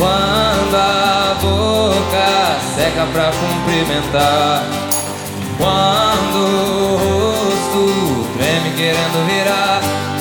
Quando a boca seca pra cumprimentar, quando o rosto treme querendo virar,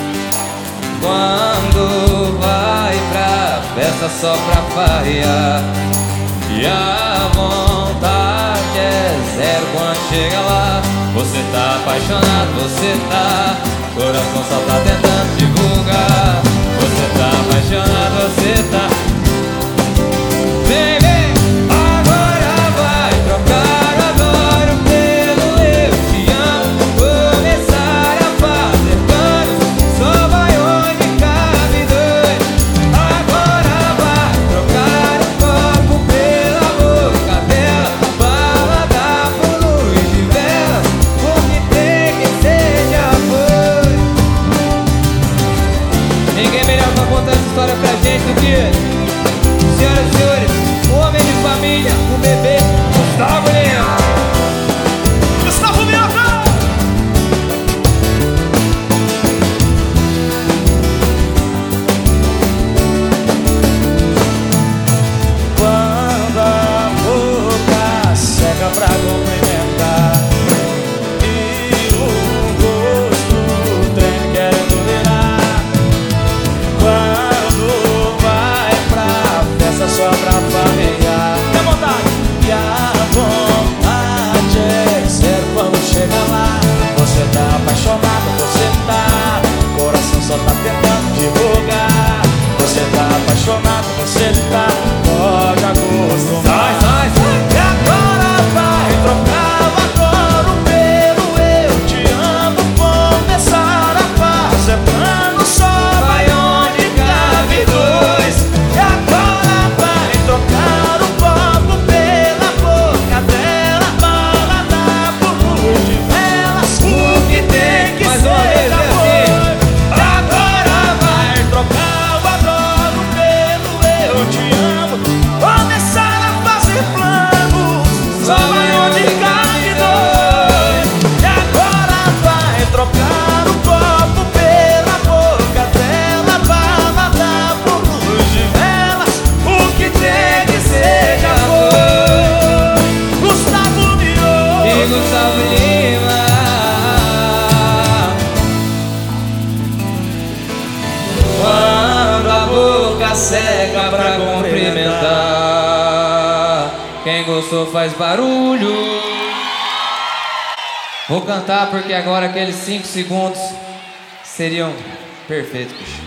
quando vai pra festa só pra farrear, e a vontade é zero quando chega lá. Você tá apaixonado, você tá, coração só tá tentando divulgar. Você tá apaixonado, você tá. Vem, vem, agora vai trocar o adoro pelo eu te amo. Começar a fazer planos, só vai onde cabe dois. Agora vai trocar o copo pela boca dela, baladar por luz de vela, o que tem que ser já foi. Ninguém melhor pra contar essa história pra gente do que senhoras e senhores, o homem de família, o bebê Gustavo Lima. Gustavo Lima! Quando a boca seca pra cumprimentar e o rosto treme querendo virar, quando vai pra festa só pra farrear, Dá vontade! e a vontade é zero quando chega lá. Você tá apaixonado, você tá, coração só tá tentando divulgar. Você tá apaixonado, você tá, pode acostumar. Sai, sai, sai! E agora vai trocar o adoro pelo eu te amo. Começar a fazer plano, só vai onde cabe dois. E agora vai trocar o copo pela boca dela, baladar por luz de velas, o que tem que Mais uma ser vez, já é foi. E agora vai trocar o adoro pelo eu te amo. Começar a fazer planos, só vai onde cabe dois. E agora vai trocar o copo pela boca dela, baladar por luz de velas, o que tem que ser já foi. Gustavo Lima E Gustavo Lima. Quando a boca seca pra cumprimentar, quem gostou faz barulho. Vou cantar porque agora aqueles 5 segundos seriam perfeitos, bicho.